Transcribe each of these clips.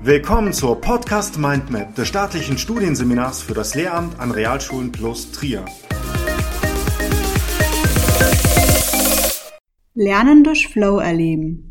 Willkommen zur Podcast Mindmap des staatlichen Studienseminars für das Lehramt an Realschulen plus Trier. Lernen durch Flow erleben.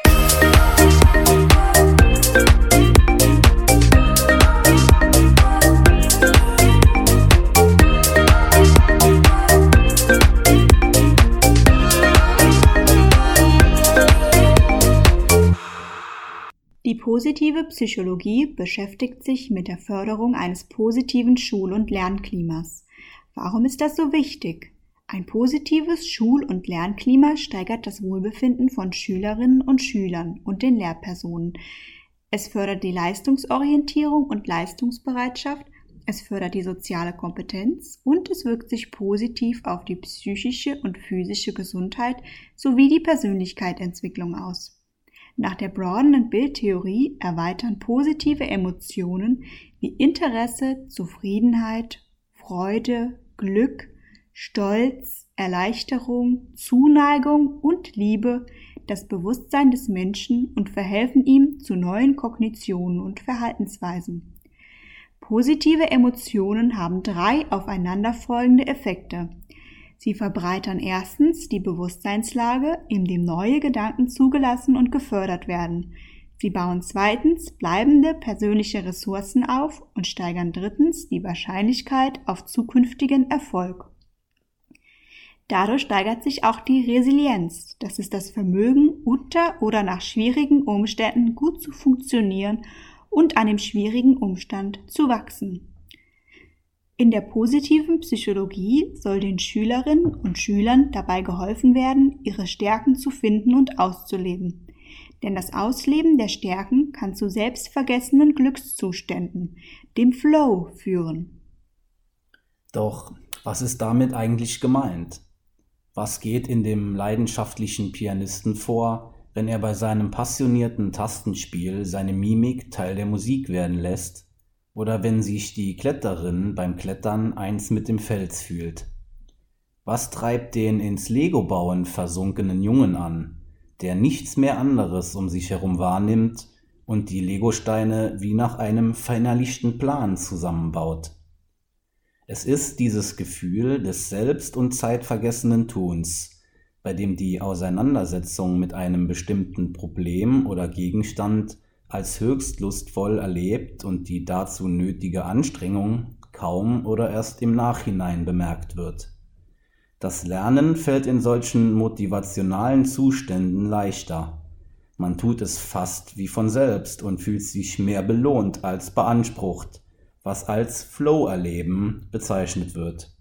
Die positive Psychologie beschäftigt sich mit der Förderung eines positiven Schul- und Lernklimas. Warum ist das so wichtig? Ein positives Schul- und Lernklima steigert das Wohlbefinden von Schülerinnen und Schülern und den Lehrpersonen. Es fördert die Leistungsorientierung und Leistungsbereitschaft, es fördert die soziale Kompetenz und es wirkt sich positiv auf die psychische und physische Gesundheit sowie die Persönlichkeitsentwicklung aus. Nach der broadenen Bildtheorie erweitern positive Emotionen wie Interesse, Zufriedenheit, Freude, Glück, Stolz, Erleichterung, Zuneigung und Liebe das Bewusstsein des Menschen und verhelfen ihm zu neuen Kognitionen und Verhaltensweisen. Positive Emotionen haben 3 aufeinanderfolgende Effekte. Sie verbreitern erstens die Bewusstseinslage, in dem neue Gedanken zugelassen und gefördert werden. Sie bauen zweitens bleibende persönliche Ressourcen auf und steigern drittens die Wahrscheinlichkeit auf zukünftigen Erfolg. Dadurch steigert sich auch die Resilienz, das ist das Vermögen, unter oder nach schwierigen Umständen gut zu funktionieren und an dem schwierigen Umstand zu wachsen. In der positiven Psychologie soll den Schülerinnen und Schülern dabei geholfen werden, ihre Stärken zu finden und auszuleben. Denn das Ausleben der Stärken kann zu selbstvergessenen Glückszuständen, dem Flow, führen. Doch was ist damit eigentlich gemeint? Was geht in dem leidenschaftlichen Pianisten vor, wenn er bei seinem passionierten Tastenspiel seine Mimik Teil der Musik werden lässt? Oder wenn sich die Kletterin beim Klettern eins mit dem Fels fühlt? Was treibt den ins Lego-Bauen versunkenen Jungen an, der nichts mehr anderes um sich herum wahrnimmt und die Lego-Steine wie nach einem verinnerlichten Plan zusammenbaut? Es ist dieses Gefühl des selbst- und zeitvergessenen Tuns, bei dem die Auseinandersetzung mit einem bestimmten Problem oder Gegenstand als höchst lustvoll erlebt und die dazu nötige Anstrengung kaum oder erst im Nachhinein bemerkt wird. Das Lernen fällt in solchen motivationalen Zuständen leichter. Man tut es fast wie von selbst und fühlt sich mehr belohnt als beansprucht, was als Flow-Erleben bezeichnet wird.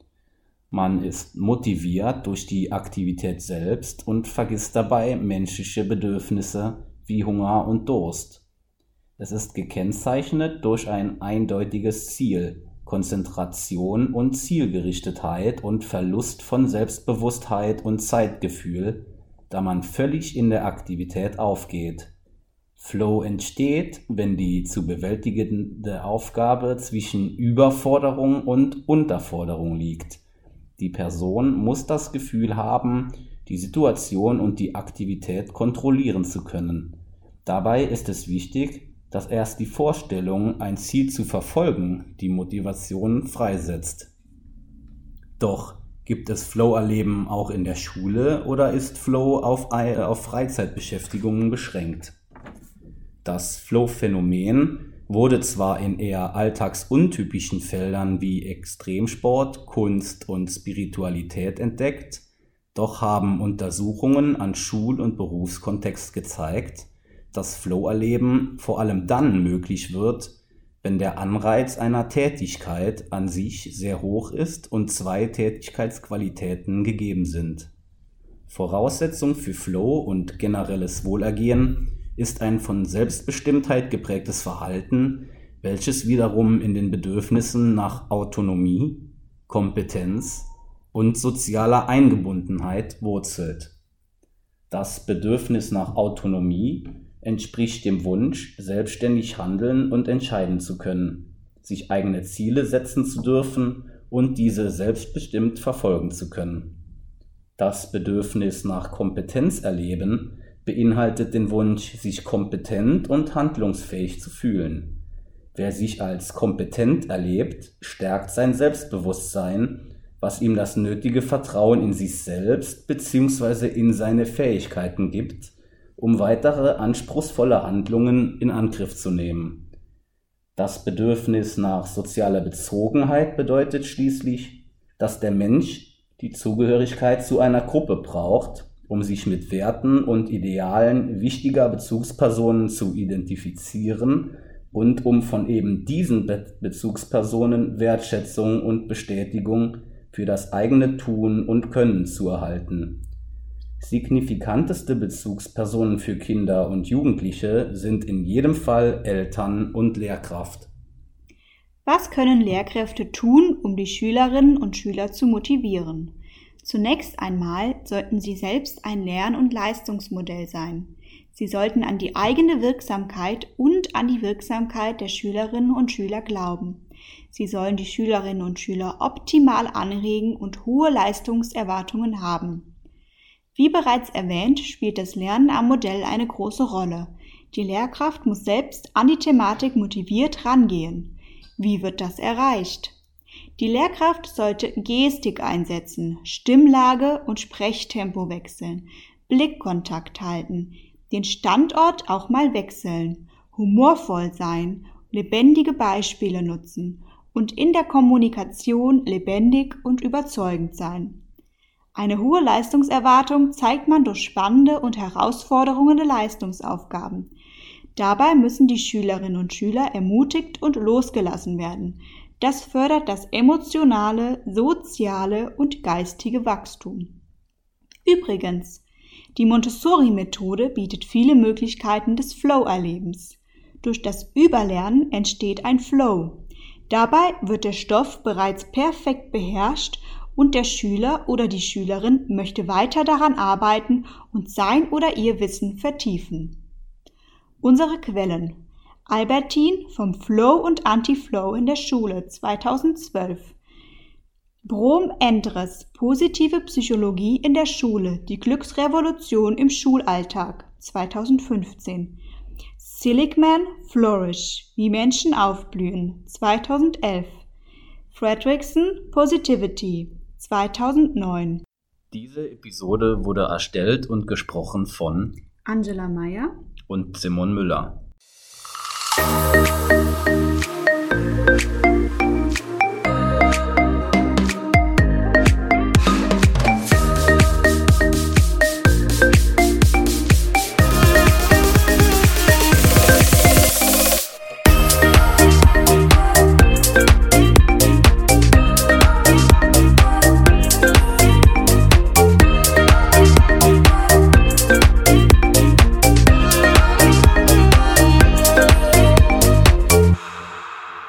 Man ist motiviert durch die Aktivität selbst und vergisst dabei menschliche Bedürfnisse wie Hunger und Durst. Es ist gekennzeichnet durch ein eindeutiges Ziel, Konzentration und Zielgerichtetheit und Verlust von Selbstbewusstheit und Zeitgefühl, da man völlig in der Aktivität aufgeht. Flow entsteht, wenn die zu bewältigende Aufgabe zwischen Überforderung und Unterforderung liegt. Die Person muss das Gefühl haben, die Situation und die Aktivität kontrollieren zu können. Dabei ist es wichtig, dass erst die Vorstellung, ein Ziel zu verfolgen, die Motivation freisetzt. Doch gibt es Flow-Erleben auch in der Schule oder ist Flow auf Freizeitbeschäftigungen beschränkt? Das Flow-Phänomen wurde zwar in eher alltagsuntypischen Feldern wie Extremsport, Kunst und Spiritualität entdeckt, doch haben Untersuchungen an Schul- und Berufskontext gezeigt, dass Flow-Erleben vor allem dann möglich wird, wenn der Anreiz einer Tätigkeit an sich sehr hoch ist und 2 Tätigkeitsqualitäten gegeben sind. Voraussetzung für Flow und generelles Wohlergehen ist ein von Selbstbestimmtheit geprägtes Verhalten, welches wiederum in den Bedürfnissen nach Autonomie, Kompetenz und sozialer Eingebundenheit wurzelt. Das Bedürfnis nach Autonomie entspricht dem Wunsch, selbstständig handeln und entscheiden zu können, sich eigene Ziele setzen zu dürfen und diese selbstbestimmt verfolgen zu können. Das Bedürfnis nach Kompetenz erleben beinhaltet den Wunsch, sich kompetent und handlungsfähig zu fühlen. Wer sich als kompetent erlebt, stärkt sein Selbstbewusstsein, was ihm das nötige Vertrauen in sich selbst bzw. in seine Fähigkeiten gibt, um weitere anspruchsvolle Handlungen in Angriff zu nehmen. Das Bedürfnis nach sozialer Bezogenheit bedeutet schließlich, dass der Mensch die Zugehörigkeit zu einer Gruppe braucht, um sich mit Werten und Idealen wichtiger Bezugspersonen zu identifizieren und um von eben diesen Bezugspersonen Wertschätzung und Bestätigung für das eigene Tun und Können zu erhalten. Signifikanteste Bezugspersonen für Kinder und Jugendliche sind in jedem Fall Eltern und Lehrkraft. Was können Lehrkräfte tun, um die Schülerinnen und Schüler zu motivieren? Zunächst einmal sollten sie selbst ein Lern- und Leistungsmodell sein. Sie sollten an die eigene Wirksamkeit und an die Wirksamkeit der Schülerinnen und Schüler glauben. Sie sollen die Schülerinnen und Schüler optimal anregen und hohe Leistungserwartungen haben. Wie bereits erwähnt, spielt das Lernen am Modell eine große Rolle. Die Lehrkraft muss selbst an die Thematik motiviert rangehen. Wie wird das erreicht? Die Lehrkraft sollte Gestik einsetzen, Stimmlage und Sprechtempo wechseln, Blickkontakt halten, den Standort auch mal wechseln, humorvoll sein, lebendige Beispiele nutzen und in der Kommunikation lebendig und überzeugend sein. Eine hohe Leistungserwartung zeigt man durch spannende und herausfordernde Leistungsaufgaben. Dabei müssen die Schülerinnen und Schüler ermutigt und losgelassen werden. Das fördert das emotionale, soziale und geistige Wachstum. Übrigens, die Montessori-Methode bietet viele Möglichkeiten des Flow-Erlebens. Durch das Überlernen entsteht ein Flow. Dabei wird der Stoff bereits perfekt beherrscht und der Schüler oder die Schülerin möchte weiter daran arbeiten und sein oder ihr Wissen vertiefen. Unsere Quellen: Albertin vom Flow und Anti-Flow in der Schule 2012. Brom-Endres, Positive Psychologie in der Schule, die Glücksrevolution im Schulalltag 2015. Seligman, Flourish, wie Menschen aufblühen 2011. Fredrickson, Positivity 2009. Diese Episode wurde erstellt und gesprochen von Angela Meyer und Simon Müller.